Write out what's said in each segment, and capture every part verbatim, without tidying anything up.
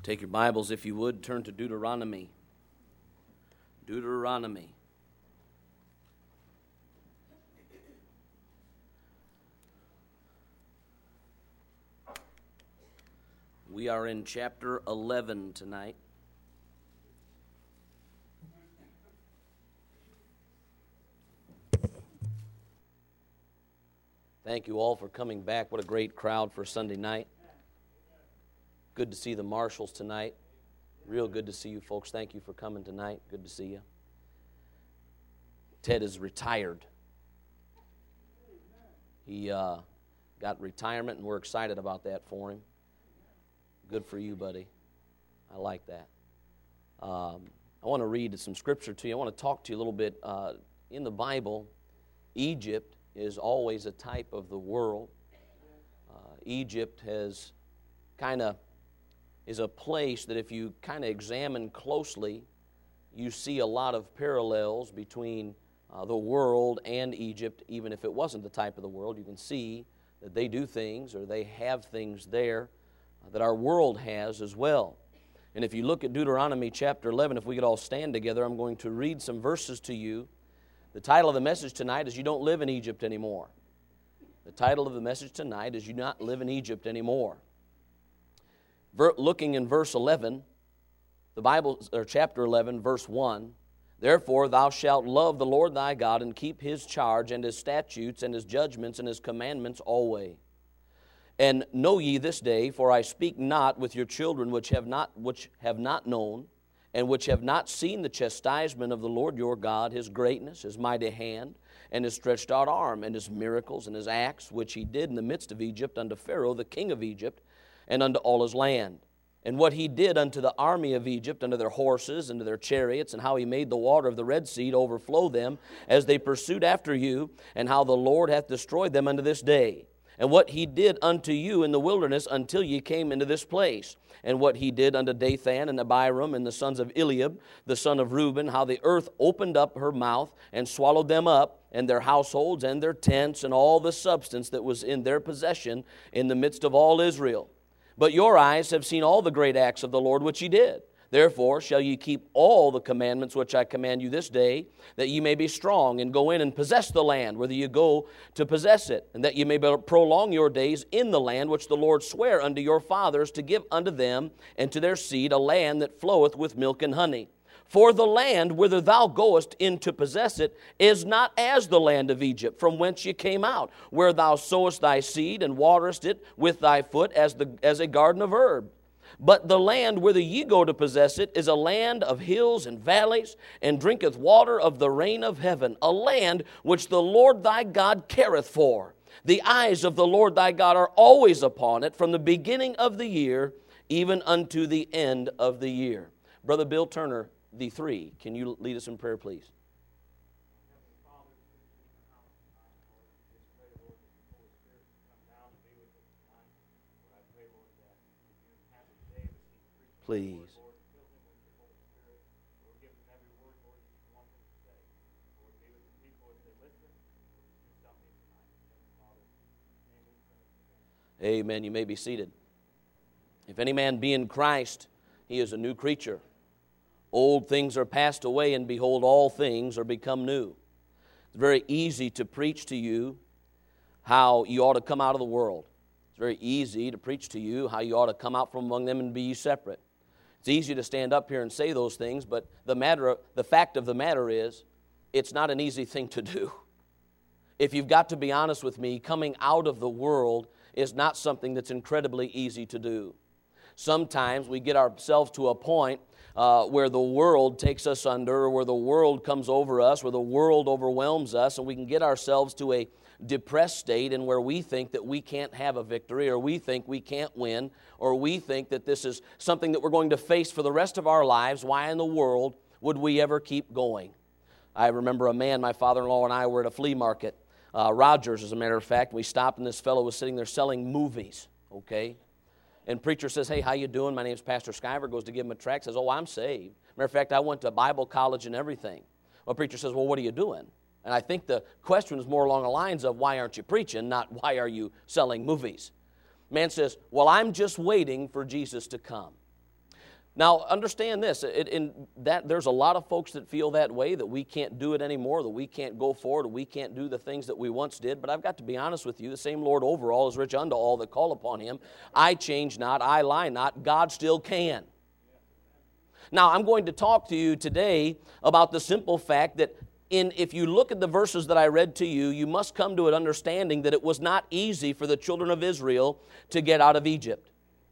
Take your Bibles, if you would, turn to Deuteronomy. Deuteronomy. We are in chapter eleven tonight. Thank you all for coming back. What a great crowd for Sunday night. Good to see the Marshalls tonight. Real good to see you folks. Thank you for coming tonight. Good to see you. Ted is retired. He uh, got retirement, and we're excited about that for him. Good for you, buddy. I like that. Um, I want to read some scripture to you. I want to talk to you a little bit. Uh, in the Bible, Egypt is always a type of the world. Uh, Egypt has kind of is a place that if you kind of examine closely, you see a lot of parallels between uh, the world and Egypt. Even if it wasn't the type of the world, you can see that they do things or they have things there that our world has as well. And if you look at Deuteronomy chapter eleven, if we could all stand together, I'm going to read some verses to you. The title of the message tonight is You Don't Live in Egypt Anymore. The title of the message tonight is You Not Live in Egypt Anymore. Ver, looking in verse eleven, the Bible, or chapter eleven, verse one, Therefore thou shalt love the Lord thy God and keep his charge and his statutes and his judgments and his commandments always. And know ye this day, for I speak not with your children which have not which have not known, and which have not seen the chastisement of the Lord your God, his greatness, his mighty hand, and his stretched out arm, and his miracles, and his acts, which he did in the midst of Egypt unto Pharaoh, the king of Egypt, and unto all his land. And what he did unto the army of Egypt, unto their horses, and to their chariots, and how he made the water of the Red Sea to overflow them, as they pursued after you, and how the Lord hath destroyed them unto this day. And what he did unto you in the wilderness until ye came into this place. And what he did unto Dathan and Abiram and the sons of Eliab, the son of Reuben, how the earth opened up her mouth and swallowed them up, and their households and their tents and all the substance that was in their possession in the midst of all Israel. But your eyes have seen all the great acts of the Lord which he did. Therefore shall ye keep all the commandments which I command you this day, that ye may be strong, and go in and possess the land, whither ye go to possess it, and that ye may prolong your days in the land which the Lord sware unto your fathers to give unto them and to their seed, a land that floweth with milk and honey. For the land whither thou goest in to possess it is not as the land of Egypt, from whence ye came out, where thou sowest thy seed and waterest it with thy foot as, the, as a garden of herb. But the land whither ye go to possess it is a land of hills and valleys, and drinketh water of the rain of heaven, a land which the Lord thy God careth for. The eyes of the Lord thy God are always upon it, from the beginning of the year even unto the end of the year. Brother Bill Turner, the three, can you lead us in prayer, please? Please. Amen. You may be seated. If any man be in Christ, he is a new creature. Old things are passed away, and behold, all things are become new. It's very easy to preach to you how you ought to come out of the world. It's very easy to preach to you how you ought to come out from among them and be ye separate. It's easy to stand up here and say those things, but the matter, the fact of the matter is, it's not an easy thing to do. If you've got to be honest with me, coming out of the world is not something that's incredibly easy to do. Sometimes we get ourselves to a point uh, where the world takes us under, or where the world comes over us, where the world overwhelms us, and we can get ourselves to a depressed state and where we think that we can't have a victory, or we think we can't win, or we think that this is something that we're going to face for the rest of our lives. Why in the world would we ever keep going? I remember a man, my father-in-law and I were at a flea market, uh, Rogers as a matter of fact. We stopped and this fellow was sitting there selling movies, okay? And preacher says, hey, how you doing? My name's Pastor Skyver. Goes to give him a tract, says, oh, I'm saved. Matter of fact, I went to Bible college and everything. Well, preacher says, well, what are you doing? And I think the question is more along the lines of, why aren't you preaching, not why are you selling movies? Man says, well, I'm just waiting for Jesus to come. Now, understand this, it, in that there's a lot of folks that feel that way, that we can't do it anymore, that we can't go forward, we can't do the things that we once did. But I've got to be honest with you, the same Lord over all is rich unto all that call upon Him. I change not, I lie not, God still can. Now, I'm going to talk to you today about the simple fact that in, if you look at the verses that I read to you, you must come to an understanding that it was not easy for the children of Israel to get out of Egypt.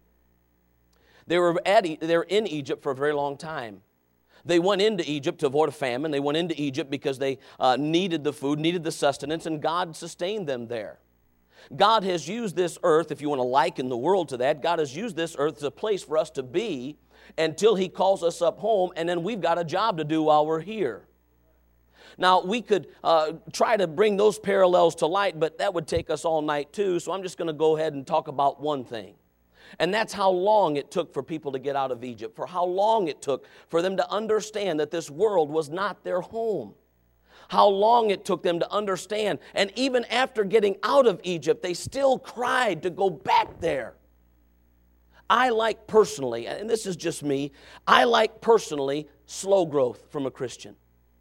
They were, at, they were in Egypt for a very long time. They went into Egypt to avoid a famine. They went into Egypt because they uh, needed the food, needed the sustenance, and God sustained them there. God has used this earth, if you want to liken the world to that, God has used this earth as a place for us to be until He calls us up home, and then we've got a job to do while we're here. Now, we could uh, try to bring those parallels to light, but that would take us all night too, so I'm just going to go ahead and talk about one thing. And that's how long it took for people to get out of Egypt, for how long it took for them to understand that this world was not their home. How long it took them to understand. And even after getting out of Egypt, they still cried to go back there. I like personally, and this is just me, I like personally slow growth from a Christian.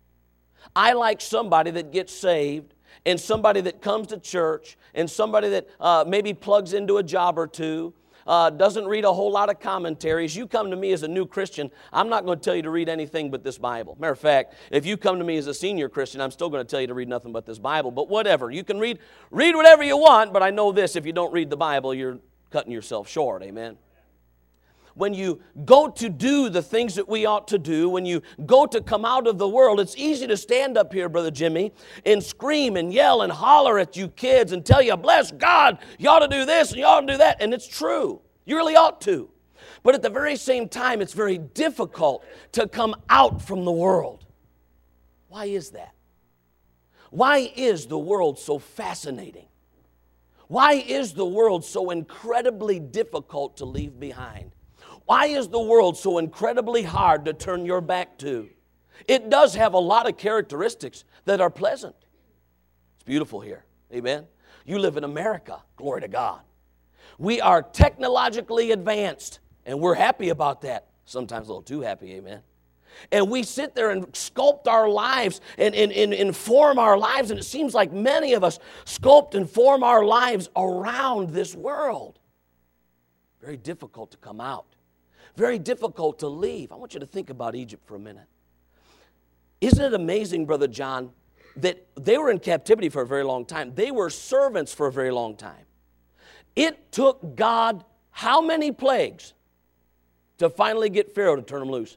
I like somebody that gets saved and somebody that comes to church and somebody that uh, maybe plugs into a job or two. Uh, doesn't read a whole lot of commentaries. You come to me as a new Christian, I'm not going to tell you to read anything but this Bible. Matter of fact, if you come to me as a senior Christian, I'm still going to tell you to read nothing but this Bible. But whatever, you can read, read whatever you want, but I know this, if you don't read the Bible, you're cutting yourself short, amen? When you go to do the things that we ought to do, when you go to come out of the world, it's easy to stand up here, Brother Jimmy, and scream and yell and holler at you kids and tell you, bless God, you ought to do this and you ought to do that. And it's true. You really ought to. But at the very same time, it's very difficult to come out from the world. Why is that? Why is the world so fascinating? Why is the world so incredibly difficult to leave behind? Why is the world so incredibly hard to turn your back to? It does have a lot of characteristics that are pleasant. It's beautiful here. Amen. You live in America. Glory to God. We are technologically advanced, and we're happy about that. Sometimes a little too happy, amen. And we sit there and sculpt our lives and, and, and, and form our lives, and it seems like many of us sculpt and form our lives around this world. Very difficult to come out. Very difficult to leave. I want you to think about Egypt for a minute. Isn't it amazing, Brother John, that they were in captivity for a very long time? They were servants for a very long time. It took God how many plagues to finally get Pharaoh to turn them loose?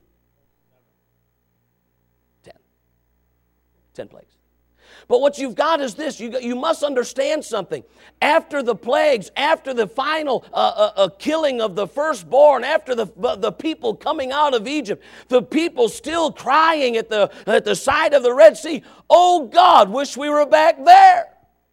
Ten. Ten plagues. But what you've got is this. You, you must understand something. After the plagues, after the final uh, uh, uh, killing of the firstborn, after the, the people coming out of Egypt, the people still crying at the, at the side of the Red Sea, oh God, wish we were back there.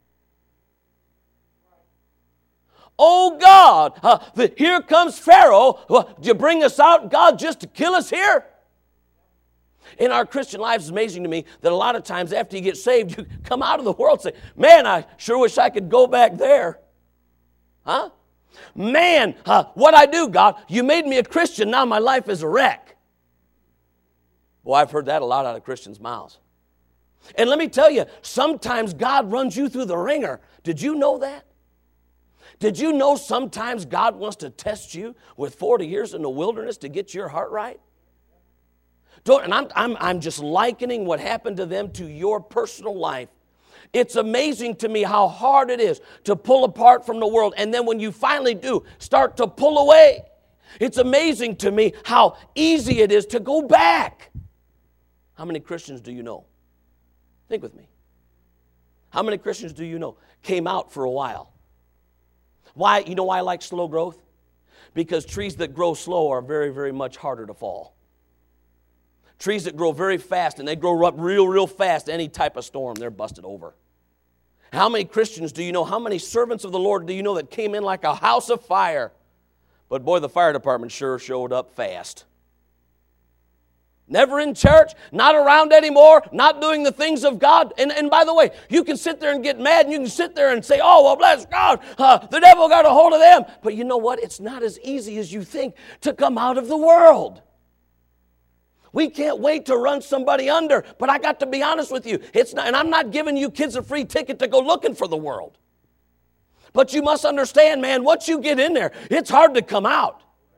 Oh God, uh, the, here comes Pharaoh. Uh, did you bring us out, God, just to kill us here? In our Christian lives, it's amazing to me that a lot of times after you get saved, you come out of the world and say, man, I sure wish I could go back there. Huh? Man, uh, what I do, God, you made me a Christian, now my life is a wreck. Boy, I've heard that a lot out of Christians' mouths. And let me tell you, sometimes God runs you through the ringer. Did you know that? Did you know sometimes God wants to test you with forty years in the wilderness to get your heart right? Don't, and I'm, I'm, I'm just likening what happened to them to your personal life. It's amazing to me how hard it is to pull apart from the world. And then when you finally do start to pull away, it's amazing to me how easy it is to go back. How many Christians do you know? Think with me. How many Christians do you know came out for a while? Why? You know why I like slow growth? Because trees that grow slow are very, very much harder to fall. Trees that grow very fast, and they grow up real, real fast, any type of storm, they're busted over. How many Christians do you know, how many servants of the Lord do you know that came in like a house of fire? But boy, the fire department sure showed up fast. Never in church, not around anymore, not doing the things of God. And, and by the way, you can sit there and get mad, and you can sit there and say, oh, well, bless God, uh, the devil got a hold of them. But you know what? It's not as easy as you think to come out of the world. We can't wait to run somebody under. But I got to be honest with you. It's not, and I'm not giving you kids a free ticket to go looking for the world. But you must understand, man, once you get in there, it's hard to come out.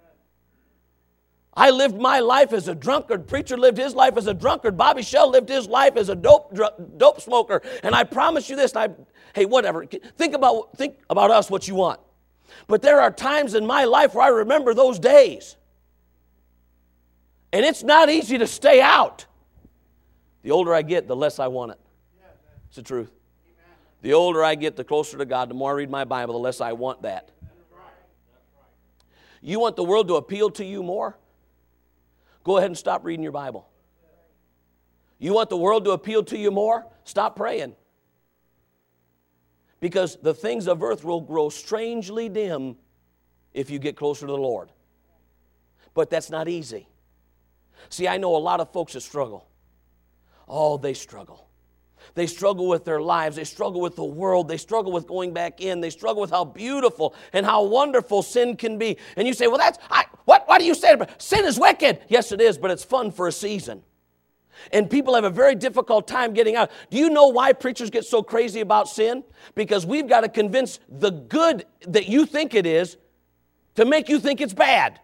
I lived my life as a drunkard. Preacher lived his life as a drunkard. Bobby Shell lived his life as a dope dope smoker. And I promise you this, and I, hey, whatever. Think about, think about us what you want. But there are times in my life where I remember those days. And it's not easy to stay out. The older I get, the less I want it. It's the truth. The older I get, the closer to God. The more I read my Bible, the less I want that. You want the world to appeal to you more? Go ahead and stop reading your Bible. You want the world to appeal to you more? Stop praying. Because the things of earth will grow strangely dim if you get closer to the Lord. But that's not easy. See, I know a lot of folks that struggle. Oh, they struggle. They struggle with their lives. They struggle with the world. They struggle with going back in. They struggle with how beautiful and how wonderful sin can be. And you say, well, that's, I, what, what do you say about it? Sin is wicked. Yes, it is, but it's fun for a season. And people have a very difficult time getting out. Do you know why preachers get so crazy about sin? Because we've got to convince the good that you think it is to make you think it's bad.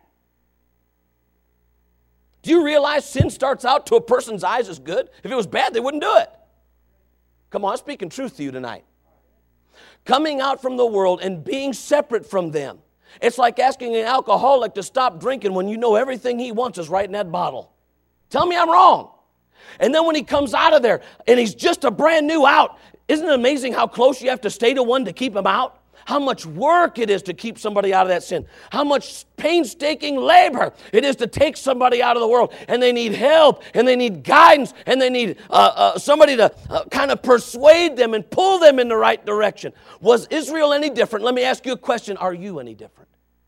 Do you realize sin starts out to a person's eyes as good? If it was bad, they wouldn't do it. Come on, I'm speaking truth to you tonight. Coming out from the world and being separate from them. It's like asking an alcoholic to stop drinking when you know everything he wants is right in that bottle. Tell me I'm wrong. And then when he comes out of there and he's just a brand new out, isn't it amazing how close you have to stay to one to keep him out? How much work it is to keep somebody out of that sin. How much painstaking labor it is to take somebody out of the world. And they need help, and they need guidance, and they need uh, uh, somebody to uh, kind of persuade them and pull them in the right direction. Was Israel any different? Let me ask you a question. Are you any different?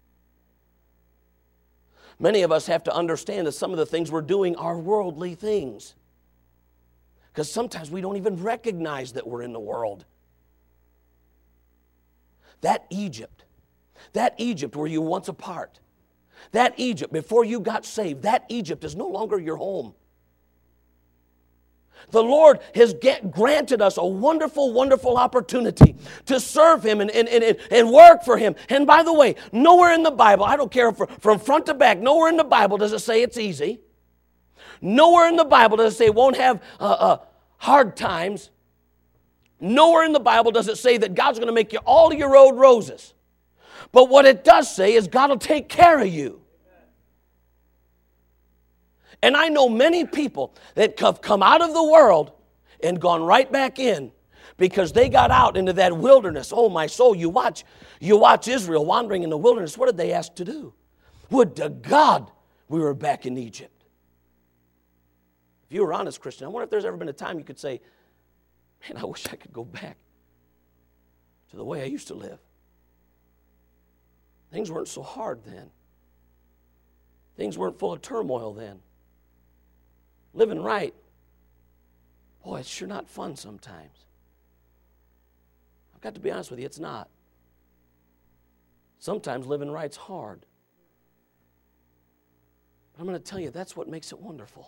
Many of us have to understand that some of the things we're doing are worldly things. Because sometimes we don't even recognize that we're in the world. That Egypt, that Egypt where you were once a part, that Egypt before you got saved, that Egypt is no longer your home. The Lord has get, granted us a wonderful, wonderful opportunity to serve Him and, and, and, and work for Him. And by the way, nowhere in the Bible, I don't care if, from front to back, nowhere in the Bible does it say it's easy. Nowhere in the Bible does it say it won't have uh, uh, hard times. Nowhere in the Bible does it say that God's going to make you all your road roses. But what it does say is God will take care of you. And I know many people that have come out of the world and gone right back in because they got out into that wilderness. Oh, my soul, you watch, you watch Israel wandering in the wilderness. What did they ask to do? Would to God we were back in Egypt. If you were honest, Christian, I wonder if there's ever been a time you could say, man, I wish I could go back to the way I used to live. Things weren't so hard then. Things weren't full of turmoil then. Living right, boy, it's sure not fun sometimes. I've got to be honest with you, it's not. Sometimes living right's hard. But I'm going to tell you, that's what makes it wonderful.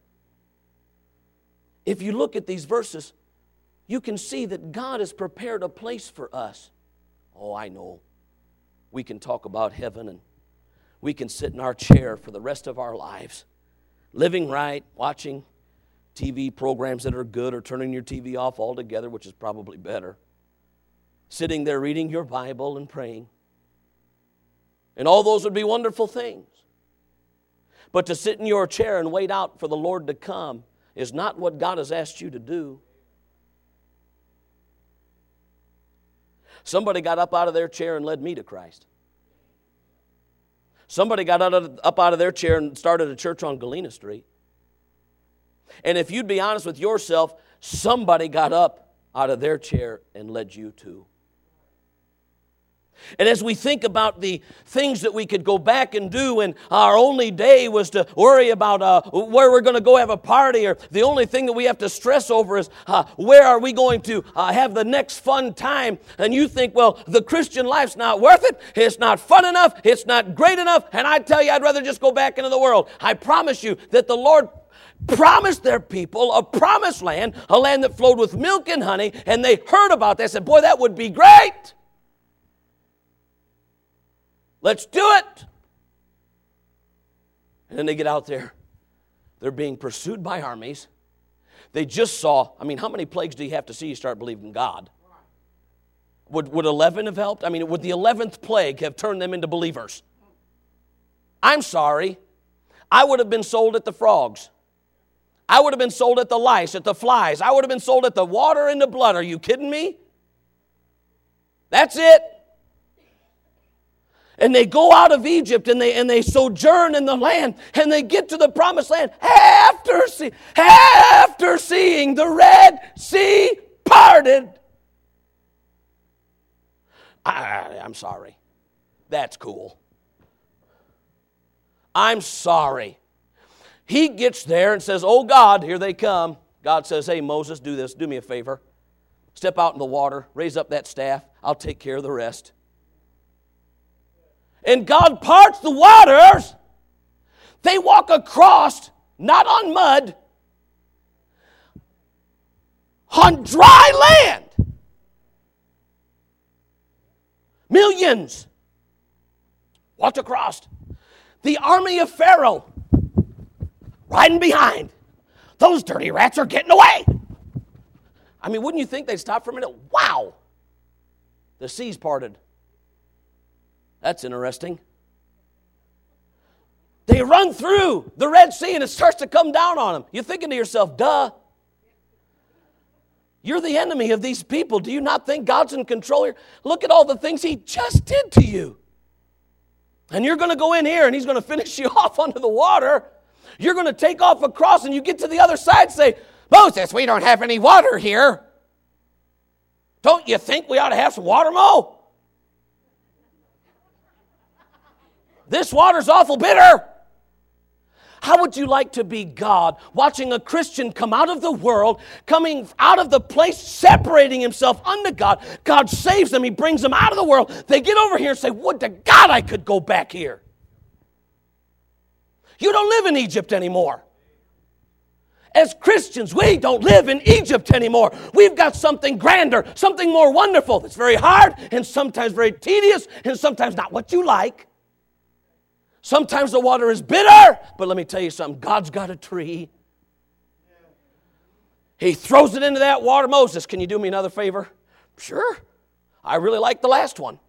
If you look at these verses, you can see that God has prepared a place for us. Oh, I know. We can talk about heaven and we can sit in our chair for the rest of our lives, living right, watching T V programs that are good or turning your T V off altogether, which is probably better. Sitting there reading your Bible and praying. And all those would be wonderful things. But to sit in your chair and wait out for the Lord to come is not what God has asked you to do. Somebody got up out of their chair and led me to Christ. Somebody got out of, up out of their chair and started a church on Galena Street. And if you'd be honest with yourself, somebody got up out of their chair and led you to. And as we think about the things that we could go back and do, and our only day was to worry about uh, where we're going to go have a party, or the only thing that we have to stress over is uh, where are we going to uh, have the next fun time, and you think, well, the Christian life's not worth it, it's not fun enough, it's not great enough, and I tell you, I'd rather just go back into the world. I promise you that the Lord promised their people a promised land, a land that flowed with milk and honey, and they heard about that, said, boy, that would be great. Let's do it. And then they get out there. They're being pursued by armies. They just saw, I mean, how many plagues do you have to see you start believing God? Would, would eleven have helped? I mean, would the eleventh plague have turned them into believers? I'm sorry. I would have been sold at the frogs. I would have been sold at the lice, at the flies. I would have been sold at the water and the blood. Are you kidding me? That's it. And they go out of Egypt and they and they sojourn in the land and they get to the promised land after, see, after seeing the Red Sea parted. I, I'm sorry. That's cool. I'm sorry. He gets there and says, oh God, here they come. God says, hey Moses, do this. Do me a favor. Step out in the water. Raise up that staff. I'll take care of the rest. And God parts the waters. They walk across, not on mud, on dry land. Millions walked across. The army of Pharaoh riding behind. Those dirty rats are getting away. I mean, wouldn't you think they'd stop for a minute? Wow! The seas parted. That's interesting. They run through the Red Sea and it starts to come down on them. You're thinking to yourself, duh. You're the enemy of these people. Do you not think God's in control here? Look at all the things He just did to you. And you're going to go in here and He's going to finish you off under the water. You're going to take off across and you get to the other side and say, Moses, we don't have any water here. Don't you think we ought to have some water, Mo? This water's awful bitter. How would you like to be God, watching a Christian come out of the world, coming out of the place, separating himself unto God? God saves them. He brings them out of the world. They get over here and say, would to God I could go back here. You don't live in Egypt anymore. As Christians, we don't live in Egypt anymore. We've got something grander, something more wonderful. It's very hard and sometimes very tedious and sometimes not what you like. Sometimes the water is bitter, but let me tell you something. God's got a tree. He throws it into that water. Moses, can you do me another favor? Sure. I really like the last one.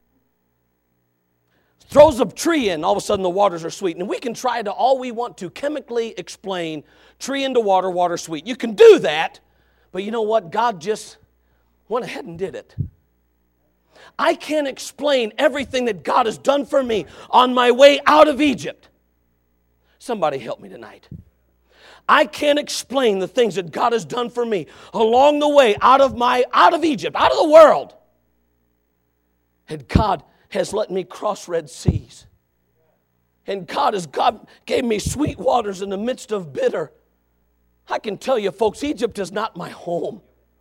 Throws a tree in, all of a sudden the waters are sweet. And we can try to, all we want to, chemically explain tree into water, water sweet. You can do that, but you know what? God just went ahead and did it. I can't explain everything that God has done for me on my way out of Egypt. Somebody help me tonight. I can't explain the things that God has done for me along the way out of my out of Egypt, out of the world. And God has let me cross Red Seas. And God has God gave me sweet waters in the midst of bitter. I can tell you, folks, Egypt is not my home.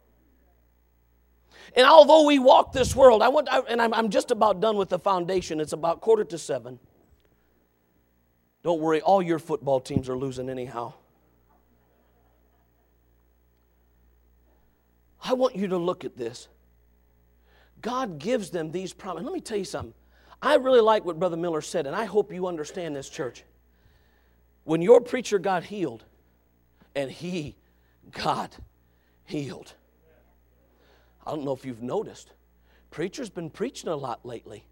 And although we walk this world, I want, and I'm, I'm just about done with the foundation. It's about quarter to seven. Don't worry, all your football teams are losing anyhow. I want you to look at this. God gives them these promises. Let me tell you something. I really like what Brother Miller said, and I hope you understand this, church. When your preacher got healed, and he got healed. I don't know if you've noticed. Preacher's been preaching a lot lately.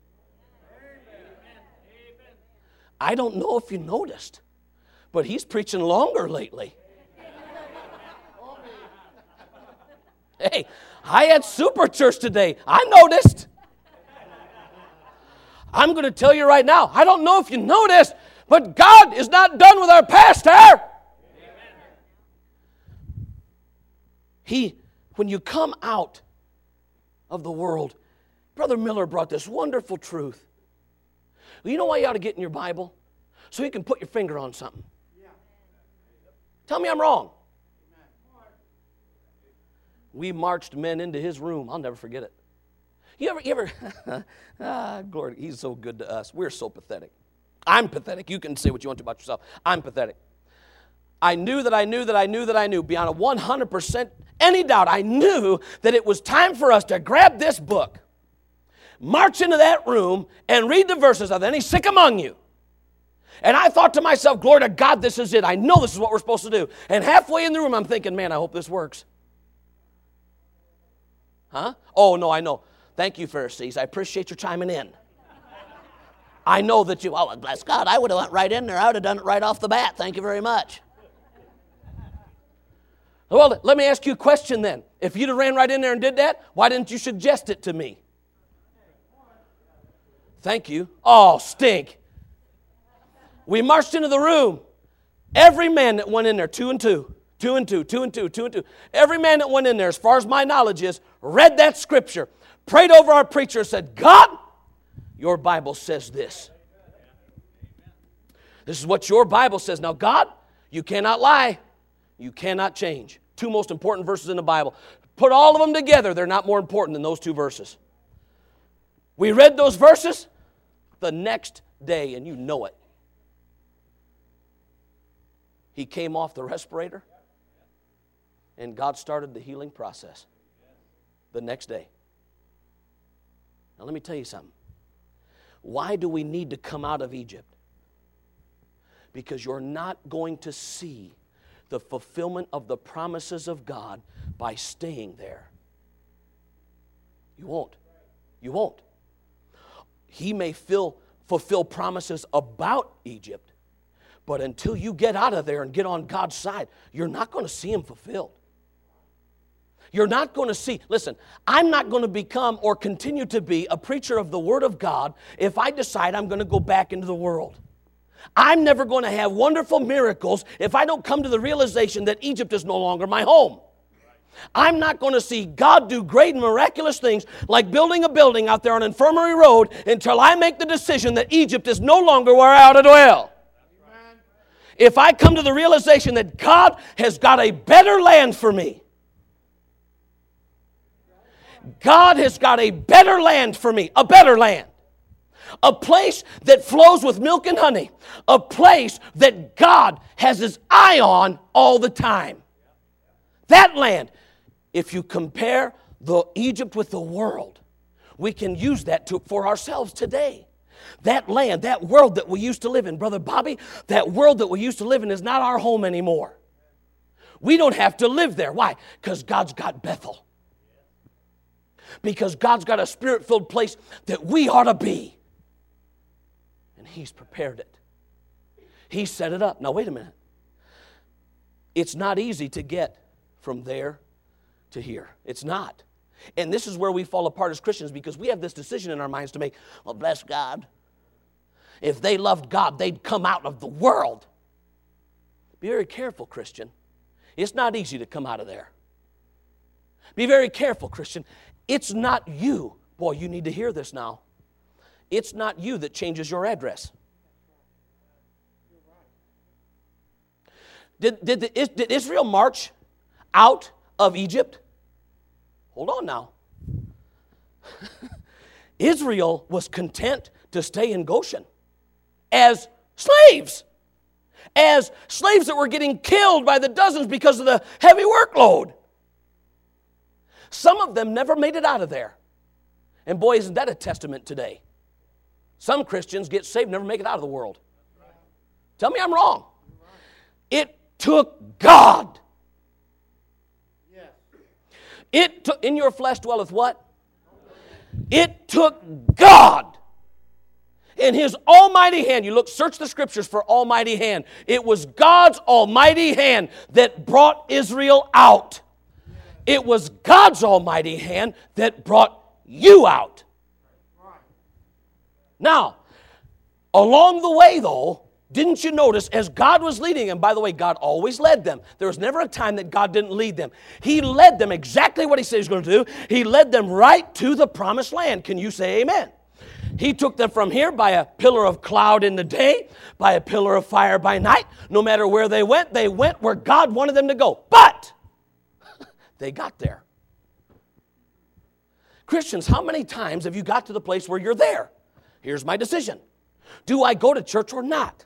I don't know if you noticed, but he's preaching longer lately. Hey, I had super church today. I noticed. I'm going to tell you right now, I don't know if you noticed, but God is not done with our pastor. He, when you come out of the world, Brother Miller brought this wonderful truth. Well, you know why you ought to get in your Bible? So you can put your finger on something. Tell me I'm wrong. We marched men into his room. I'll never forget it. You ever, you ever, ah, glory, he's so good to us. We're so pathetic. I'm pathetic. You can say what you want to about yourself. I'm pathetic. I knew that I knew that I knew that I knew beyond a one hundred percent any doubt. I knew that it was time for us to grab this book, march into that room, and read the verses of any sick among you. And I thought to myself, glory to God, this is it. I know this is what we're supposed to do. And halfway in the room, I'm thinking, man, I hope this works. Huh? Oh, no, I know. Thank you, Pharisees. I appreciate your chiming in. I know that you, oh, bless God, I would have went right in there. I would have done it right off the bat. Thank you very much. Well, let me ask you a question then. If you'd have ran right in there and did that, why didn't you suggest it to me? Thank you. Oh, stink. We marched into the room. Every man that went in there, two and two, two and two, two and two, two and two. Every man that went in there, as far as my knowledge is, read that scripture, prayed over our preacher, and said, God, your Bible says this. This is what your Bible says. Now, God, you cannot lie. You cannot change. Two most important verses in the Bible. Put all of them together. They're not more important than those two verses. We read those verses the next day, and you know it. He came off the respirator, and God started the healing process the next day. Now, let me tell you something. Why do we need to come out of Egypt? Because you're not going to see the fulfillment of the promises of God by staying there. You won't. You won't. He may fill, fulfill promises about Egypt, but until you get out of there and get on God's side, you're not going to see Him fulfilled. You're not going to see, listen, I'm not going to become or continue to be a preacher of the Word of God if I decide I'm going to go back into the world. I'm never going to have wonderful miracles if I don't come to the realization that Egypt is no longer my home. I'm not going to see God do great and miraculous things like building a building out there on Infirmary Road until I make the decision that Egypt is no longer where I ought to dwell. If I come to the realization that God has got a better land for me, God has got a better land for me, a better land. A place that flows with milk and honey. A place that God has His eye on all the time. That land, if you compare the Egypt with the world, we can use that to, for ourselves today. That land, that world that we used to live in, Brother Bobby, that world that we used to live in is not our home anymore. We don't have to live there. Why? Because God's got Bethel. Because God's got a spirit-filled place that we ought to be. And He's prepared it. He set it up. Now, wait a minute. It's not easy to get from there to here. It's not. And this is where we fall apart as Christians because we have this decision in our minds to make. Well, bless God. If they loved God, they'd come out of the world. Be very careful, Christian. It's not easy to come out of there. Be very careful, Christian. It's not you. Boy, you need to hear this now. It's not you that changes your address. Did, did, the, did Israel march out of Egypt? Hold on now. Israel was content to stay in Goshen as slaves. As slaves that were getting killed by the dozens because of the heavy workload. Some of them never made it out of there. And boy, isn't that a testament today. Some Christians get saved, never make it out of the world. Tell me I'm wrong. It took God. It took, in your flesh dwelleth what? It took God. In His almighty hand, you look, search the scriptures for almighty hand. It was God's almighty hand that brought Israel out. It was God's almighty hand that brought you out. Now, along the way, though, Didn't you notice as God was leading them, by the way, God always led them. There was never a time that God didn't lead them. He led them exactly what he said he was going to do. He led them right to the promised land. Can you say amen? He took them from here by a pillar of cloud in the day, by a pillar of fire by night. No matter where they went, they went where God wanted them to go. But they got there. Christians, how many times have you got to the place where you're there? Here's my decision. Do I go to church or not?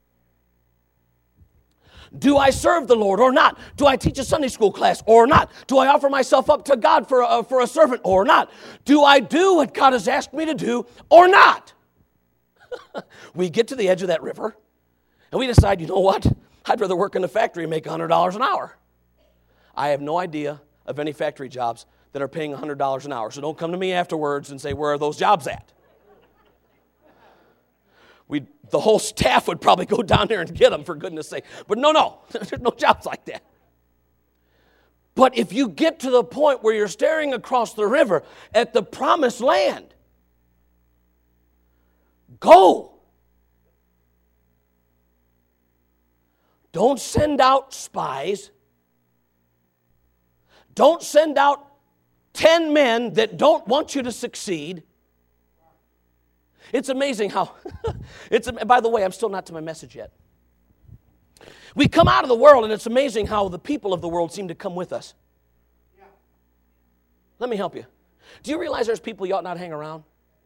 Do I serve the Lord or not? Do I teach a Sunday school class or not? Do I offer myself up to God for a, for a servant or not? Do I do what God has asked me to do or not? We get to the edge of that river and we decide, you know what? I'd rather work in the factory and make one hundred dollars an hour. I have no idea of any factory jobs that are paying one hundred dollars an hour. So don't come to me afterwards and say, where are those jobs at? We, the whole staff would probably go down there and get them, for goodness sake. But no, no, there's no jobs like that. But if you get to the point where you're staring across the river at the promised land, go. Don't send out spies. Don't send out ten men that don't want you to succeed. It's amazing how, it's. By the way, I'm still not to my message yet. We come out of the world, and it's amazing how the people of the world seem to come with us. Yeah. Let me help you. Do you realize there's people you ought not hang around?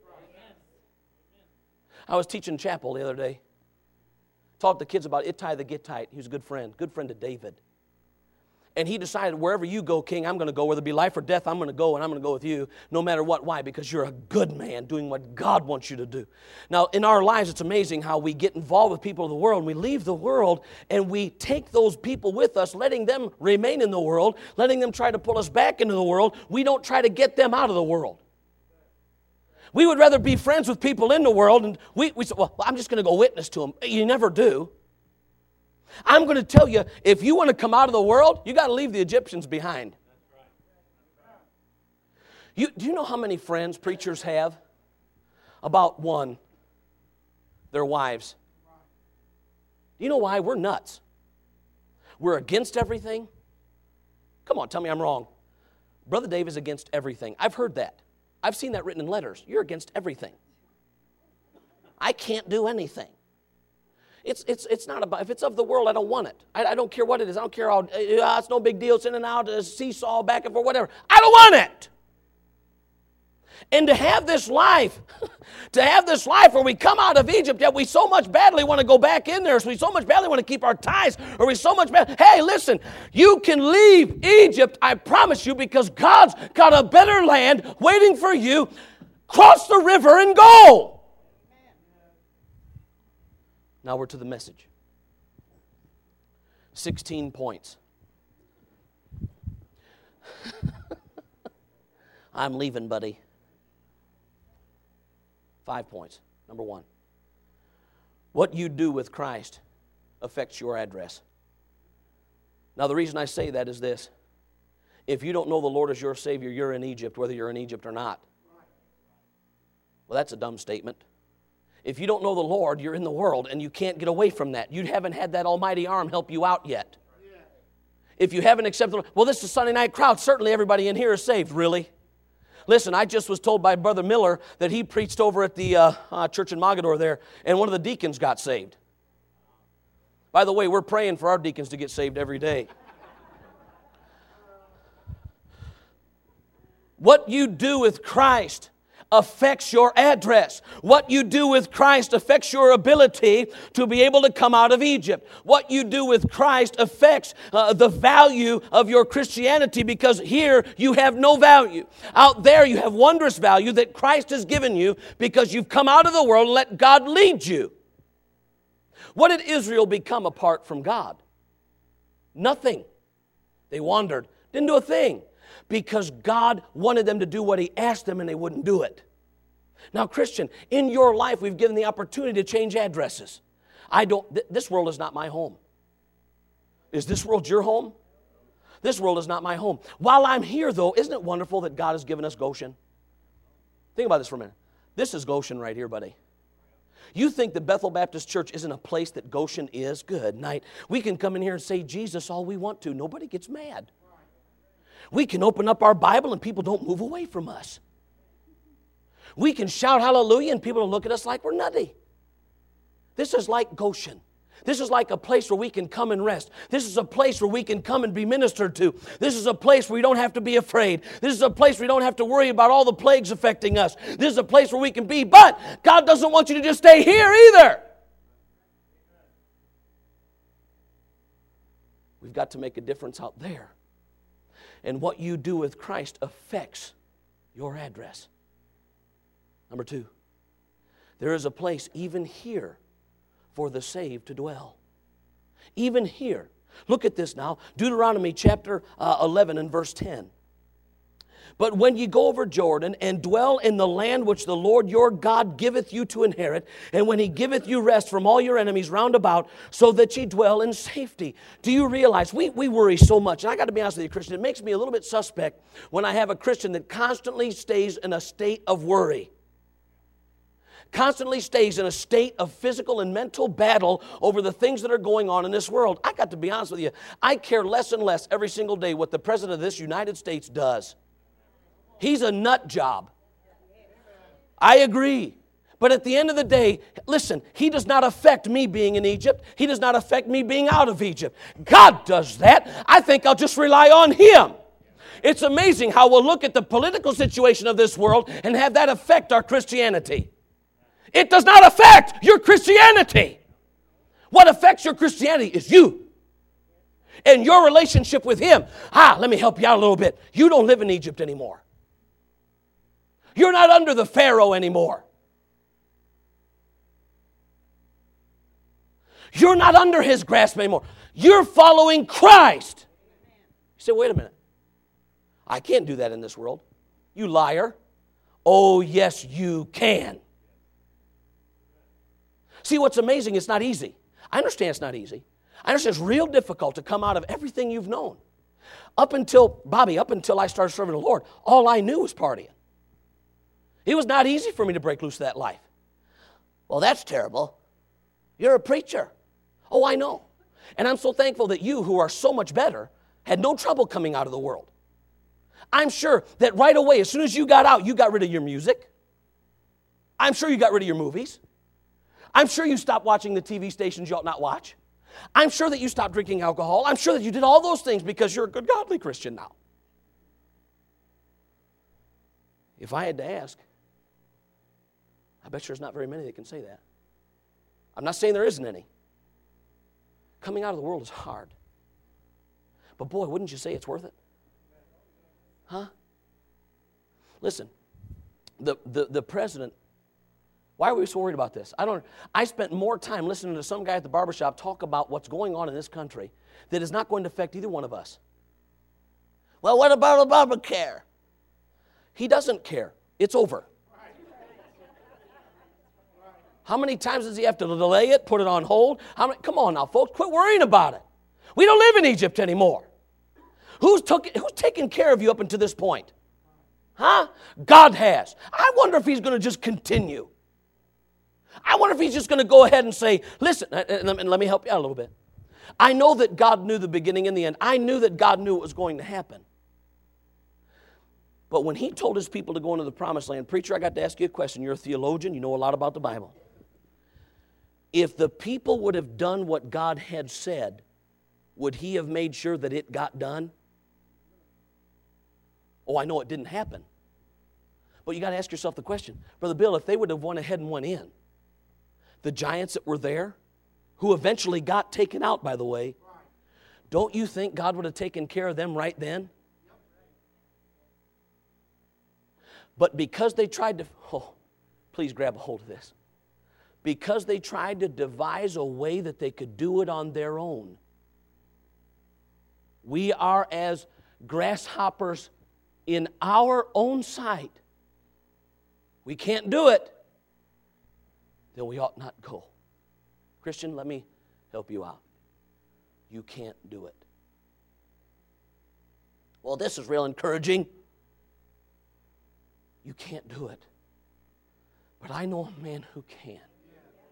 I was teaching chapel the other day. Taught the kids about Ittai the Gittite. He was a good friend, good friend to David. And he decided, wherever you go, King, I'm going to go. Whether it be life or death, I'm going to go, and I'm going to go with you no matter what. Why? Because you're a good man doing what God wants you to do. Now, in our lives, it's amazing how we get involved with people of the world, and we leave the world, and we take those people with us, letting them remain in the world, letting them try to pull us back into the world. We don't try to get them out of the world. We would rather be friends with people in the world, and we, we say, well, I'm just going to go witness to them. You never do. I'm going to tell you, if you want to come out of the world, you got to leave the Egyptians behind. You, do you know how many friends preachers have? About one. Their wives. Do you know why? We're nuts. We're against everything. Come on, tell me I'm wrong. Brother Dave is against everything. I've heard that. I've seen that written in letters. You're against everything. I can't do anything. It's it's it's not about, if it's of the world, I don't want it. I, I don't care what it is. I don't care how, uh, it's no big deal. It's in and out, a seesaw, back and forth, whatever. I don't want it. And to have this life, to have this life where we come out of Egypt, yet we so much badly want to go back in there, so we so much badly want to keep our ties, or we so much bad. Hey, listen, you can leave Egypt, I promise you, because God's got a better land waiting for you. Cross the river and go. Now we're to the message. sixteen points. I'm leaving, buddy. Five points. Number one. What you do with Christ affects your address. Now the reason I say that is this. If you don't know the Lord as your Savior, you're in Egypt, whether you're in Egypt or not. Well, that's a dumb statement. If you don't know the Lord, you're in the world, and you can't get away from that. You haven't had that almighty arm help you out yet. If you haven't accepted, well, this is a Sunday night crowd. Certainly everybody in here is saved. Really? Listen, I just was told by Brother Miller that he preached over at the uh, uh, church in Mogadore there, and one of the deacons got saved. By the way, we're praying for our deacons to get saved every day. What you do with Christ affects your address. What you do with Christ affects your ability to be able to come out of Egypt. What you do with Christ affects uh, the value of your Christianity, because here you have no value. Out there you have wondrous value that Christ has given you because you've come out of the world and let God lead you. What did Israel become apart from God? Nothing. They wandered, didn't do a thing. Because God wanted them to do what He asked them and they wouldn't do it. Now, Christian, in your life we've given the opportunity to change addresses. I don't, th- this world is not my home. Is this world your home? This world is not my home. While I'm here, though, isn't it wonderful that God has given us Goshen? Think about this for a minute. This is Goshen right here, buddy. You think the Bethel Baptist Church isn't a place that Goshen is? Good night. We can come in here and say Jesus all we want to. Nobody gets mad. We can open up our Bible and people don't move away from us. We can shout hallelujah and people don't look at us like we're nutty. This is like Goshen. This is like a place where we can come and rest. This is a place where we can come and be ministered to. This is a place where we don't have to be afraid. This is a place where we don't have to worry about all the plagues affecting us. This is a place where we can be. But God doesn't want you to just stay here either. We've got to make a difference out there. And what you do with Christ affects your address. Number two, there is a place even here for the saved to dwell. Even here. Look at this now. Deuteronomy chapter uh, eleven and verse ten. But when ye go over Jordan and dwell in the land which the Lord your God giveth you to inherit, and when he giveth you rest from all your enemies round about, so that ye dwell in safety. Do you realize, we, we worry so much, and I got to be honest with you, Christian, it makes me a little bit suspect when I have a Christian that constantly stays in a state of worry. Constantly stays in a state of physical and mental battle over the things that are going on in this world. I got to be honest with you, I care less and less every single day what the President of this United States does. He's a nut job. I agree. But at the end of the day, listen, he does not affect me being in Egypt. He does not affect me being out of Egypt. God does that. I think I'll just rely on him. It's amazing how we'll look at the political situation of this world and have that affect our Christianity. It does not affect your Christianity. What affects your Christianity is you and your relationship with him. Ah, let me help you out a little bit. You don't live in Egypt anymore. You're not under the Pharaoh anymore. You're not under his grasp anymore. You're following Christ. You say, wait a minute. I can't do that in this world. You liar. Oh, yes, you can. See, what's amazing, it's not easy. I understand it's not easy. I understand it's real difficult to come out of everything you've known. Up until, Bobby, up until I started serving the Lord, all I knew was partying. It was not easy for me to break loose of that life. Well, that's terrible. You're a preacher. Oh, I know. And I'm so thankful that you, who are so much better, had no trouble coming out of the world. I'm sure that right away, as soon as you got out, you got rid of your music. I'm sure you got rid of your movies. I'm sure you stopped watching the T V stations you ought not watch. I'm sure that you stopped drinking alcohol. I'm sure that you did all those things because you're a good, godly Christian now. If I had to ask, I bet there's not very many that can say that. I'm not saying there isn't any. Coming out of the world is hard. But boy, wouldn't you say it's worth it? Huh? Listen, the, the, the president, why are we so worried about this? I don't. I spent more time listening to some guy at the barbershop talk about what's going on in this country that is not going to affect either one of us. Well, what about Obamacare? He doesn't care. It's over. How many times does he have to delay it, put it on hold? How many, come on now, folks, quit worrying about it. We don't live in Egypt anymore. Who's, took, who's taken care of you up until this point? Huh? God has. I wonder if he's going to just continue. I wonder if he's just going to go ahead and say, listen, and let me help you out a little bit. I know that God knew the beginning and the end. I knew that God knew what was going to happen. But when he told his people to go into the promised land, preacher, I got to ask you a question. You're a theologian. You know a lot about the Bible. If the people would have done what God had said, would he have made sure that it got done? Oh, I know it didn't happen. But you got to ask yourself the question, Brother Bill, if they would have went ahead and went in, the giants that were there, who eventually got taken out, by the way, don't you think God would have taken care of them right then? But because they tried to, oh, please grab a hold of this. Because they tried to devise a way that they could do it on their own, we are as grasshoppers in our own sight. We can't do it, then we ought not go. Christian, let me help you out. You can't do it. Well, this is real encouraging. You can't do it. But I know a man who can.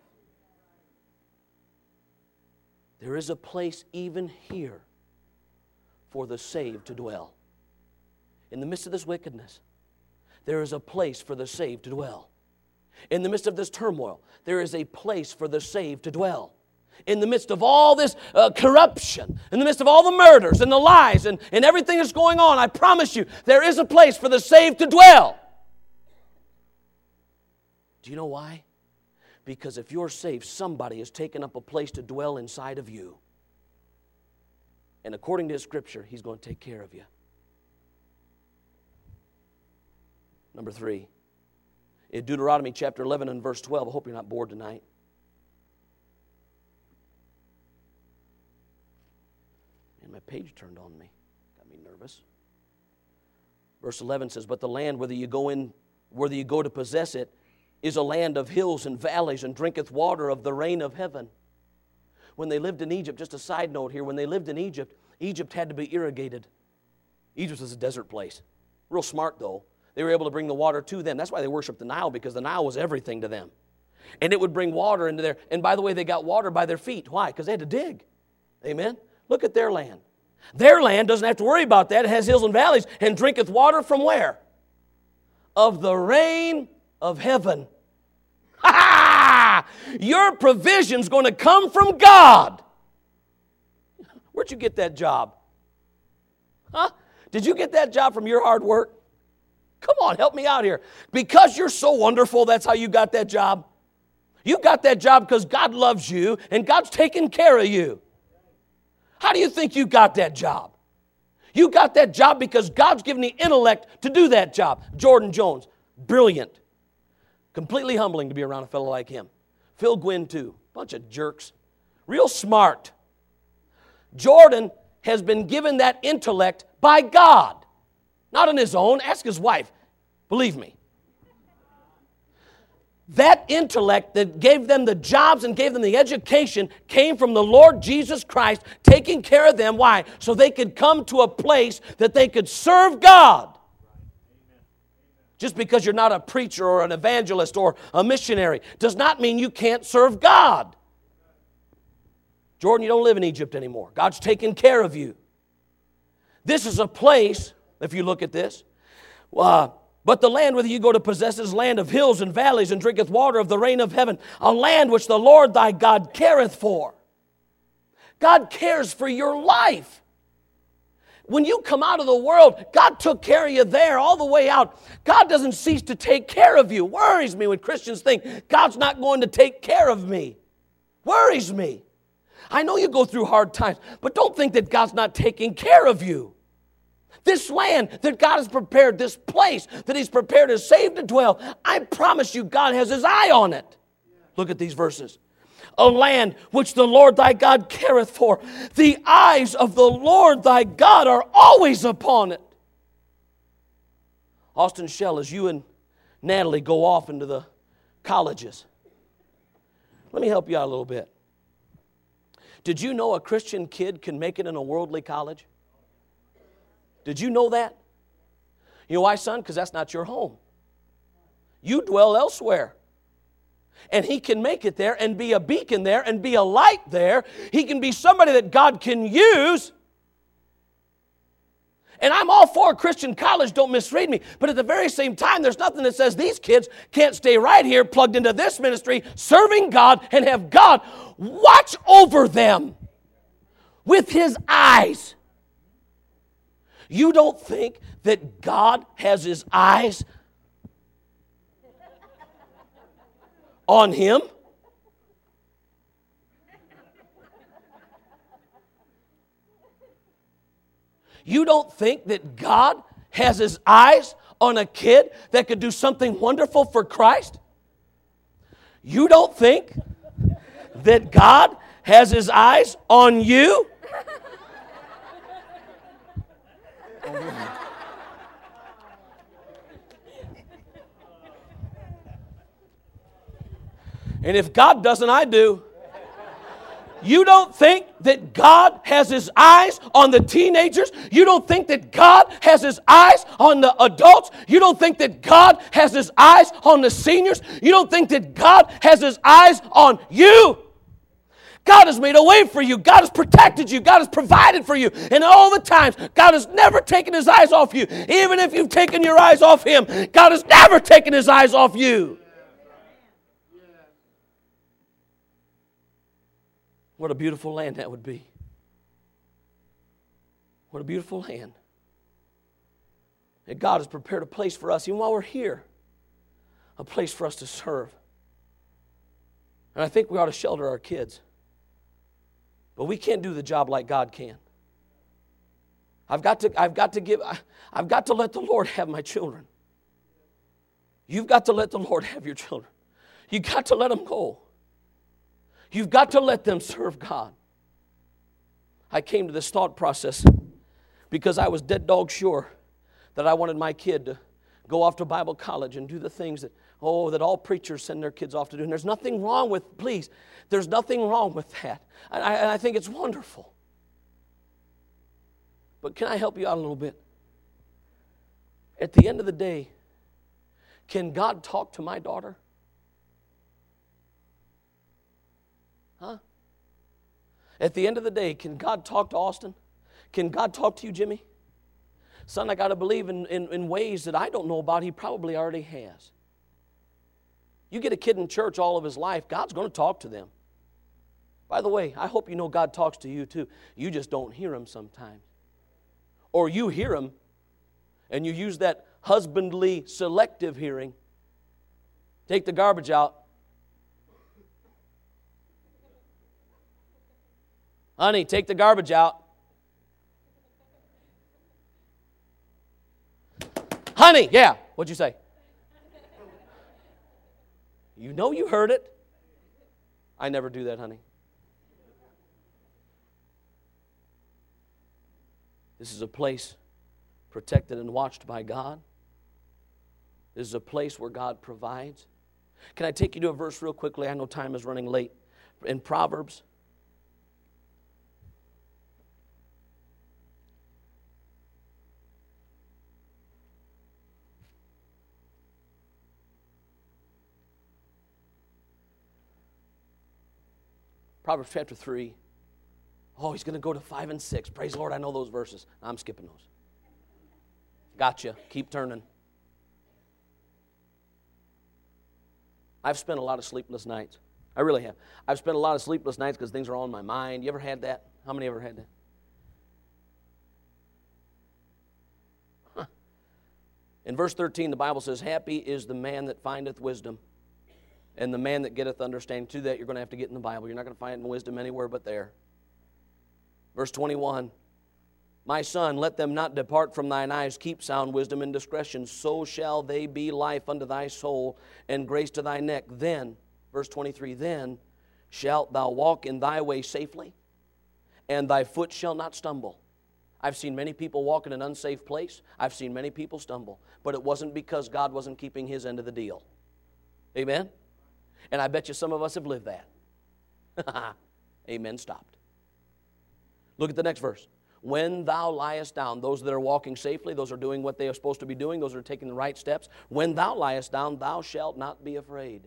there is a place even here for the saved to dwell. In the midst of this wickedness, there is a place for the saved to dwell. In the midst of this turmoil, there is a place for the saved to dwell. In the midst of all this uh, corruption, in the midst of all the murders and the lies and, and everything that's going on, I promise you, there is a place for the saved to dwell. Do you know why? Because if you're saved, somebody has taken up a place to dwell inside of you. And according to His Scripture, He's going to take care of you. Number three, in Deuteronomy chapter eleven and verse twelve, I hope you're not bored tonight. And my page turned on me. Got me nervous. Verse eleven says, but the land, whether you go in, whether you go to possess it, is a land of hills and valleys, and drinketh water of the rain of heaven. When they lived in Egypt, just a side note here, when they lived in Egypt, Egypt had to be irrigated. Egypt was a desert place. Real smart, though. They were able to bring the water to them. That's why they worshiped the Nile, because the Nile was everything to them. And it would bring water into there. And by the way, they got water by their feet. Why? Because they had to dig. Amen? Look at their land. Their land doesn't have to worry about that. It has hills and valleys, and drinketh water from where? Of the rain of heaven. Ha ha! Your provision's going to come from God. Where'd you get that job? Huh? Did you get that job from your hard work? Come on, help me out here. Because you're so wonderful, that's how you got that job? You got that job because God loves you and God's taking care of you. How do you think you got that job? You got that job because God's given the intellect to do that job. Jordan Jones, brilliant. Completely humbling to be around a fellow like him. Phil Gwynn, too. Bunch of jerks. Real smart. Jordan has been given that intellect by God. Not on his own. Ask his wife. Believe me. That intellect that gave them the jobs and gave them the education came from the Lord Jesus Christ taking care of them. Why? So they could come to a place that they could serve God. Just because you're not a preacher or an evangelist or a missionary does not mean you can't serve God. Jordan, you don't live in Egypt anymore. God's taking care of you. This is a place, if you look at this, uh, but the land whither you go to possess is land of hills and valleys, and drinketh water of the rain of heaven, a land which the Lord thy God careth for. God cares for your life. When you come out of the world, God took care of you there all the way out. God doesn't cease to take care of you. Worries me when Christians think God's not going to take care of me. Worries me. I know you go through hard times, but don't think that God's not taking care of you. This land that God has prepared, this place that He's prepared to save to dwell, I promise you God has His eye on it. Look at these verses. A land which the Lord thy God careth for. The eyes of the Lord thy God are always upon it. Austin Shell, as you and Natalie go off into the colleges, let me help you out a little bit. Did you know a Christian kid can make it in a worldly college? Did you know that? You know why, son? Because that's not your home. You dwell elsewhere. And he can make it there and be a beacon there and be a light there. He can be somebody that God can use. And I'm all for Christian college, don't misread me. But at the very same time, there's nothing that says these kids can't stay right here plugged into this ministry, serving God, and have God watch over them with His eyes. You don't think that God has His eyes on him? You don't think that God has His eyes on a kid that could do something wonderful for Christ? You don't think that God has His eyes on you? And if God doesn't, I do. You don't think that God has His eyes on the teenagers? You don't think that God has His eyes on the adults? You don't think that God has His eyes on the seniors? You don't think that God has His eyes on you? God has made a way for you. God has protected you. God has provided for you. And all the times, God has never taken His eyes off you. Even if you've taken your eyes off Him, God has never taken His eyes off you. What a beautiful land that would be. What a beautiful land. And God has prepared a place for us, even while we're here, a place for us to serve. And I think we ought to shelter our kids. But we can't do the job like God can. I've got to, I've got to give, I've got to let the Lord have my children. You've got to let the Lord have your children. You've got to let them go. You've got to let them serve God. I came to this thought process because I was dead dog sure that I wanted my kid to go off to Bible college and do the things that, oh, that all preachers send their kids off to do. And there's nothing wrong with, please, there's nothing wrong with that. And I, and I think it's wonderful. But can I help you out a little bit? At the end of the day, can God talk to my daughter? Huh? At the end of the day, can God talk to Austin? Can God talk to you, Jimmy? Son, I got to believe in, in, in ways that I don't know about, He probably already has. You get a kid in church all of his life, God's going to talk to them. By the way, I hope you know God talks to you too. You just don't hear Him sometimes. Or you hear Him, and you use that husbandly selective hearing. Take the garbage out. Honey, take the garbage out. Honey, yeah. What'd you say? You know you heard it. I never do that, honey. This is a place protected and watched by God. This is a place where God provides. Can I take you to a verse real quickly? I know time is running late. In Proverbs. Proverbs chapter three. Oh, he's going to go to five and six. Praise the Lord, I know those verses. I'm skipping those. Gotcha. Keep turning. I've spent a lot of sleepless nights. I really have. I've spent a lot of sleepless nights because things are on my mind. You ever had that? How many ever had that? Huh. In verse thirteen, the Bible says, happy is the man that findeth wisdom, and the man that getteth understanding. To that, you're going to have to get in the Bible. You're not going to find it in wisdom anywhere but there. Verse twenty-one, my son, let them not depart from thine eyes. Keep sound wisdom and discretion. So shall they be life unto thy soul and grace to thy neck. Then, verse twenty-three, then shalt thou walk in thy way safely, and thy foot shall not stumble. I've seen many people walk in an unsafe place. I've seen many people stumble. But it wasn't because God wasn't keeping His end of the deal. Amen? And I bet you some of us have lived that. Amen, stopped. Look at the next verse. When thou liest down, those that are walking safely, those are doing what they are supposed to be doing, those are taking the right steps. When thou liest down, thou shalt not be afraid.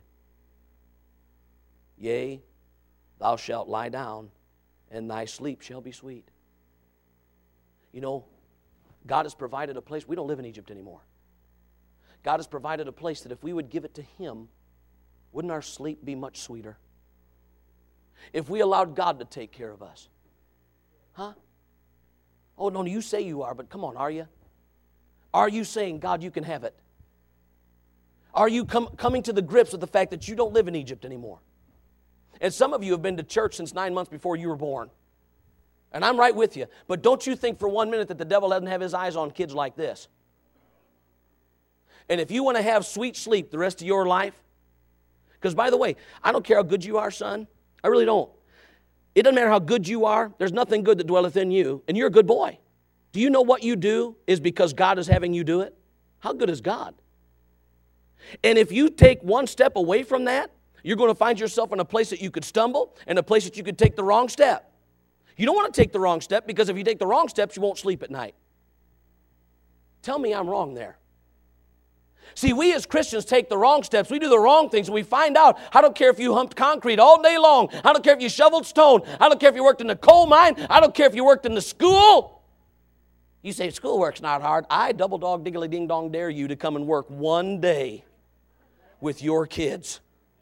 Yea, thou shalt lie down, and thy sleep shall be sweet. You know, God has provided a place. We don't live in Egypt anymore. God has provided a place that if we would give it to Him, wouldn't our sleep be much sweeter? If we allowed God to take care of us. Huh? Oh, no, you say you are, but come on, are you? Are you saying, God, you can have it? Are you com- coming to the grips with the fact that you don't live in Egypt anymore? And some of you have been to church since nine months before you were born. And I'm right with you. But don't you think for one minute that the devil doesn't have his eyes on kids like this. And if you want to have sweet sleep the rest of your life, because by the way, I don't care how good you are, son. I really don't. It doesn't matter how good you are. There's nothing good that dwelleth in you. And you're a good boy. Do you know what you do is because God is having you do it? How good is God? And if you take one step away from that, you're going to find yourself in a place that you could stumble and a place that you could take the wrong step. You don't want to take the wrong step because if you take the wrong steps, you won't sleep at night. Tell me I'm wrong there. See, we as Christians take the wrong steps. We do the wrong things, and we find out, I don't care if you humped concrete all day long. I don't care if you shoveled stone. I don't care if you worked in the coal mine. I don't care if you worked in the school. You say, schoolwork's not hard. I double dog diggly ding dong dare you to come and work one day with your kids.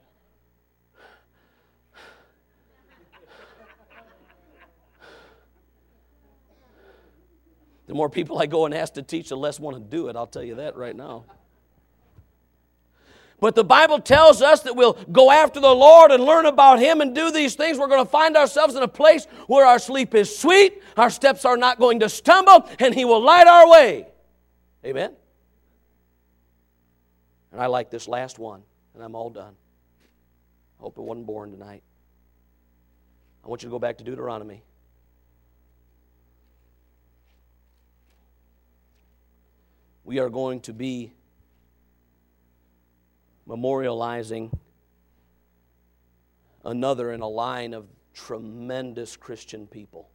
The more people I go and ask to teach, the less want to do it. I'll tell you that right now. But the Bible tells us that we'll go after the Lord and learn about Him and do these things. We're going to find ourselves in a place where our sleep is sweet, our steps are not going to stumble, and He will light our way. Amen? And I like this last one, and I'm all done. I hope it wasn't boring tonight. I want you to go back to Deuteronomy. We are going to be memorializing another in a line of tremendous Christian people.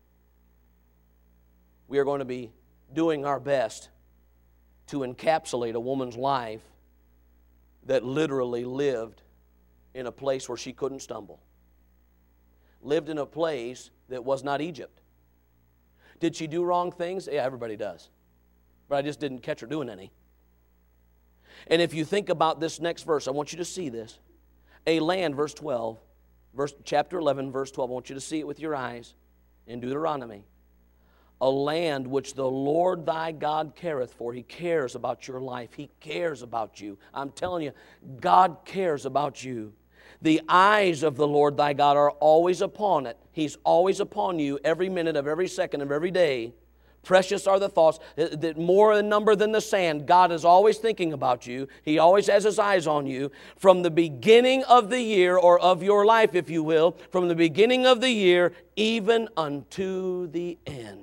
We are going to be doing our best to encapsulate a woman's life that literally lived in a place where she couldn't stumble. Lived in a place that was not Egypt. Did she do wrong things? Yeah, everybody does. But I just didn't catch her doing any. And if you think about this next verse, I want you to see this. A land, verse twelve, verse, chapter eleven, verse twelve. I want you to see it with your eyes in Deuteronomy. A land which the Lord thy God careth for. He cares about your life. He cares about you. I'm telling you, God cares about you. The eyes of the Lord thy God are always upon it. He's always upon you every minute of every second of every day. Precious are the thoughts, that more in number than the sand. God is always thinking about you. He always has His eyes on you. From the beginning of the year, or of your life, if you will, from the beginning of the year, even unto the end.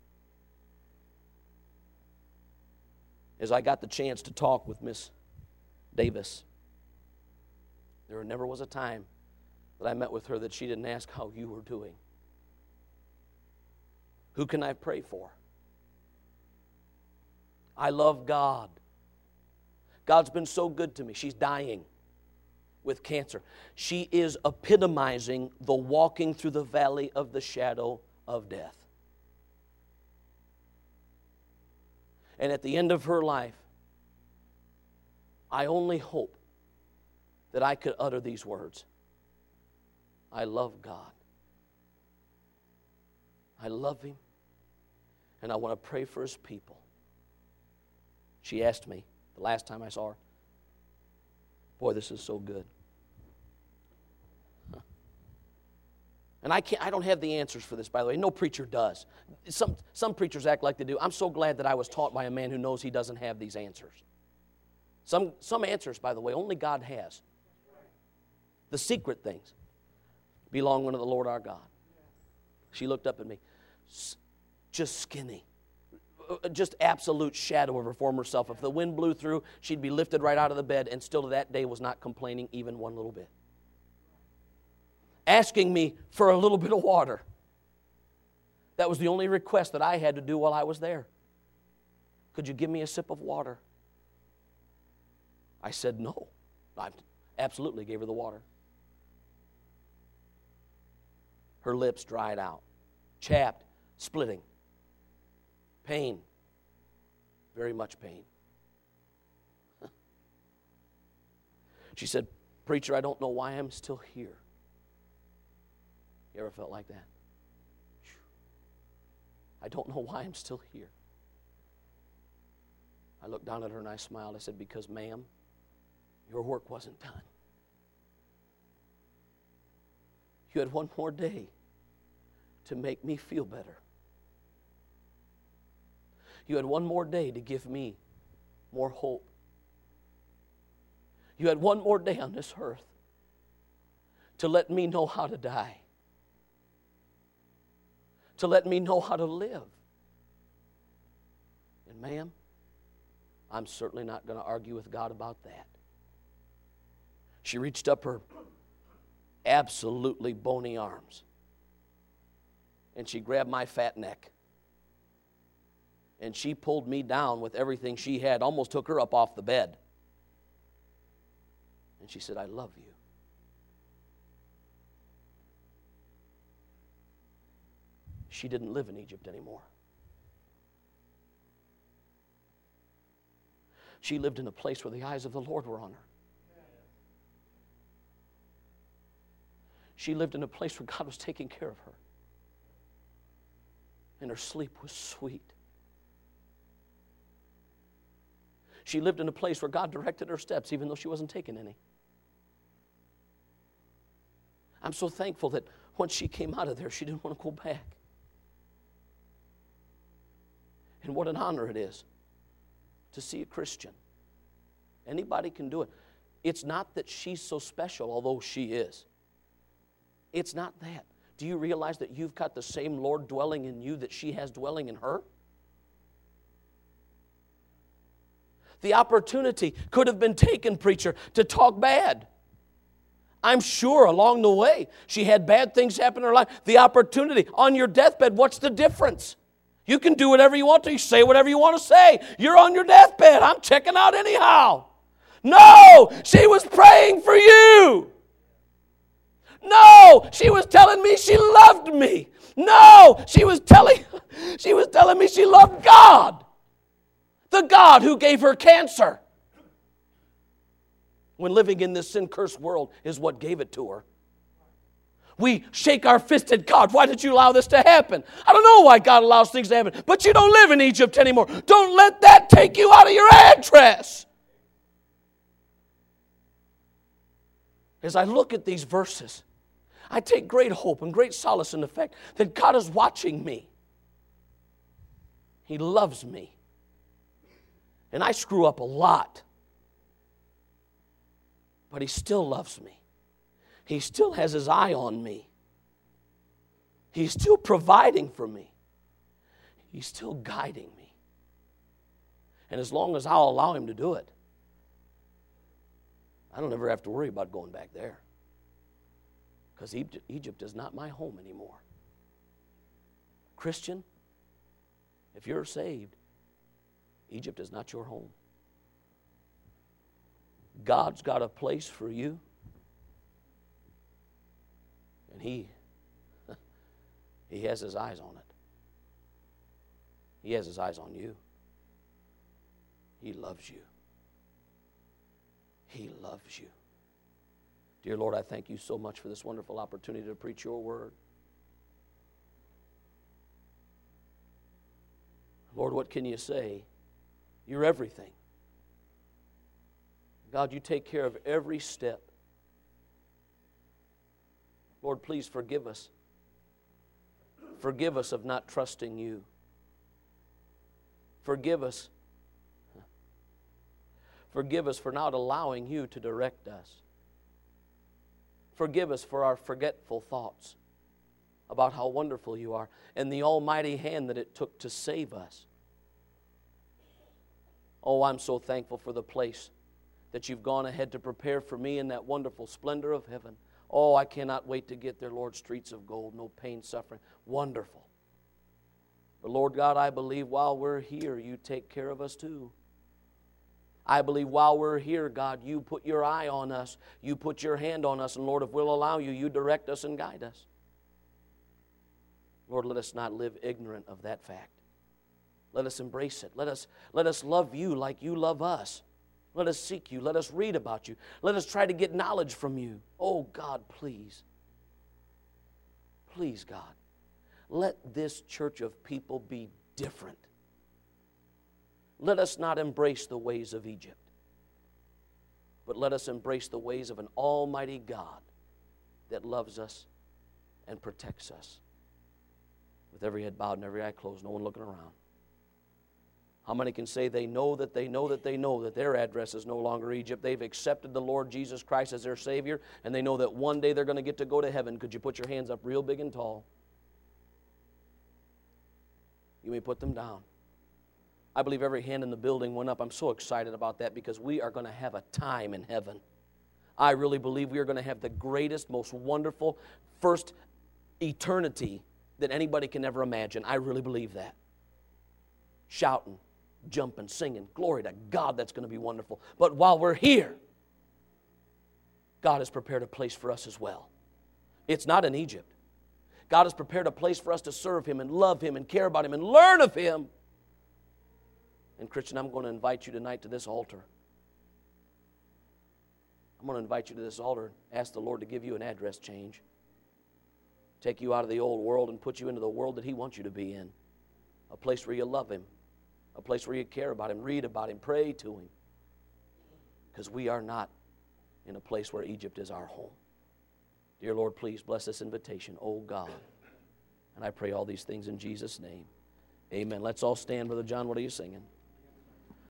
As I got the chance to talk with Miss Davis, there never was a time that I met with her that she didn't ask how you were doing. Who can I pray for? I love God. God's been so good to me. She's dying with cancer. She is epitomizing the walking through the valley of the shadow of death. And at the end of her life, I only hope that I could utter these words. I love God. I love Him. And I want to pray for His people. She asked me the last time I saw her, boy, this is so good. Huh. And I can't, I don't have the answers for this, by the way. No preacher does. Some, some preachers act like they do. I'm so glad that I was taught by a man who knows he doesn't have these answers. Some, some answers, by the way, only God has. The secret things belong unto the Lord our God. She looked up at me. Just skinny. Just absolute shadow of her former self. If the wind blew through, she'd be lifted right out of the bed, and still to that day was not complaining even one little bit. Asking me for a little bit of water. That was the only request that I had to do while I was there. Could you give me a sip of water? I said no. I absolutely gave her the water. Her lips dried out. Chapped. Splitting. Pain. Very much pain. She said, preacher, I don't know why I'm still here. You ever felt like that? I don't know why I'm still here. I looked down at her and I smiled. I said, because, ma'am, your work wasn't done. You had one more day to make me feel better. You had one more day to give me more hope. You had one more day on this earth to let me know how to die. To let me know how to live. And ma'am, I'm certainly not going to argue with God about that. She reached up her absolutely bony arms and she grabbed my fat neck. And she pulled me down with everything she had, almost took her up off the bed. And she said, I love you. She didn't live in Egypt anymore. She lived in a place where the eyes of the Lord were on her. She lived in a place where God was taking care of her. And her sleep was sweet. She lived in a place where God directed her steps, even though she wasn't taking any. I'm so thankful that once she came out of there, she didn't want to go back. And what an honor it is to see a Christian. Anybody can do it. It's not that she's so special, although she is. It's not that. Do you realize that you've got the same Lord dwelling in you that she has dwelling in her? The opportunity could have been taken, preacher, to talk bad. I'm sure along the way she had bad things happen in her life. The opportunity on your deathbed, what's the difference? You can do whatever you want to. You say whatever you want to say. You're on your deathbed. I'm checking out anyhow. No, she was praying for you. No, she was telling me she loved me. No, she was telling, she was telling me she loved God. The God who gave her cancer. When living in this sin-cursed world is what gave it to her. We shake our fist at God. Why did you allow this to happen? I don't know why God allows things to happen. But you don't live in Egypt anymore. Don't let that take you out of your address. As I look at these verses, I take great hope and great solace in the fact that God is watching me. He loves me. And I screw up a lot. But He still loves me. He still has His eye on me. He's still providing for me. He's still guiding me. And as long as I'll allow Him to do it, I don't ever have to worry about going back there. Because Egypt, Egypt is not my home anymore. Christian, if you're saved, Egypt is not your home. God's got a place for you. And He, He has His eyes on it. He has His eyes on you. He loves you. He loves you. Dear Lord, I thank You so much for this wonderful opportunity to preach Your word. Lord, what can You say? You're everything. God, You take care of every step. Lord, please forgive us. Forgive us of not trusting You. Forgive us. Forgive us for not allowing You to direct us. Forgive us for our forgetful thoughts about how wonderful You are and the almighty hand that it took to save us. Oh, I'm so thankful for the place that You've gone ahead to prepare for me in that wonderful splendor of heaven. Oh, I cannot wait to get there, Lord, streets of gold, no pain, suffering. Wonderful. But Lord God, I believe while we're here, You take care of us too. I believe while we're here, God, You put Your eye on us. You put Your hand on us. And Lord, if we'll allow You, You direct us and guide us. Lord, let us not live ignorant of that fact. Let us embrace it. Let us, let us love You like You love us. Let us seek You. Let us read about You. Let us try to get knowledge from You. Oh, God, please. Please, God. Let this church of people be different. Let us not embrace the ways of Egypt, but let us embrace the ways of an almighty God that loves us and protects us. With every head bowed and every eye closed, no one looking around. How many can say they know that they know that they know that their address is no longer Egypt? They've accepted the Lord Jesus Christ as their Savior, and they know that one day they're going to get to go to heaven. Could you put your hands up real big and tall? You may put them down. I believe every hand in the building went up. I'm so excited about that because we are going to have a time in heaven. I really believe we are going to have the greatest, most wonderful first eternity that anybody can ever imagine. I really believe that. shouting, jumping, singing. Glory to God, that's going to be wonderful. But while we're here, God has prepared a place for us as well. It's not in Egypt. God has prepared a place for us to serve Him and love Him and care about Him and learn of Him. And Christian, I'm going to invite you tonight to this altar. I'm going to invite you to this altar and ask the Lord to give you an address change. Take you out of the old world and put you into the world that He wants you to be in. A place where you love Him. A place where you care about Him, read about Him, pray to Him. Because we are not in a place where Egypt is our home. Dear Lord, please bless this invitation, oh God. And I pray all these things in Jesus' name. Amen. Let's all stand. Brother John, what are you singing?